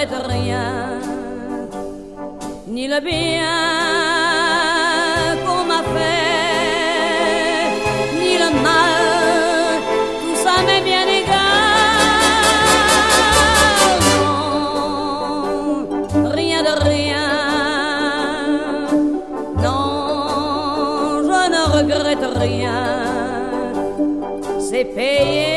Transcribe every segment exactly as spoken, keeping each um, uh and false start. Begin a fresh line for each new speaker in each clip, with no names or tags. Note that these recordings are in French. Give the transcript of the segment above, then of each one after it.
regrette rien, ni le bien qu'on m'a fait, ni le mal, tout ça m'est bien égal. Non, rien de rien, non, je ne regrette rien, c'est payé.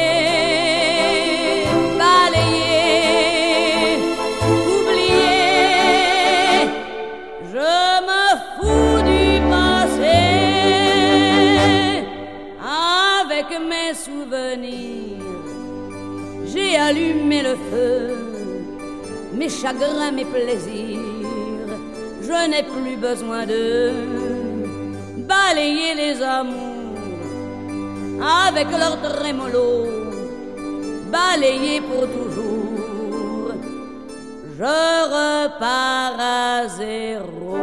Mes souvenirs, j'ai allumé le feu, mes chagrins, mes plaisirs, je n'ai plus besoin de balayer les amours avec leur trémolo, balayer pour toujours, je repars à zéro.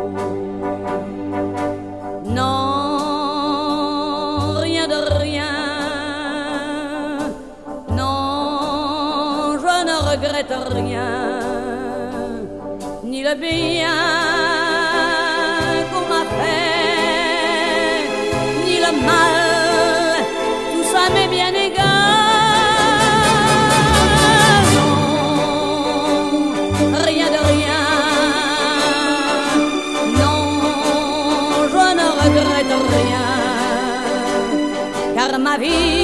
Non, je ne regrette rien, ni le bien qu'on m'a fait, ni le mal, tout ça m'est bien égal. Non, rien de rien, non, je ne regrette rien, car ma vie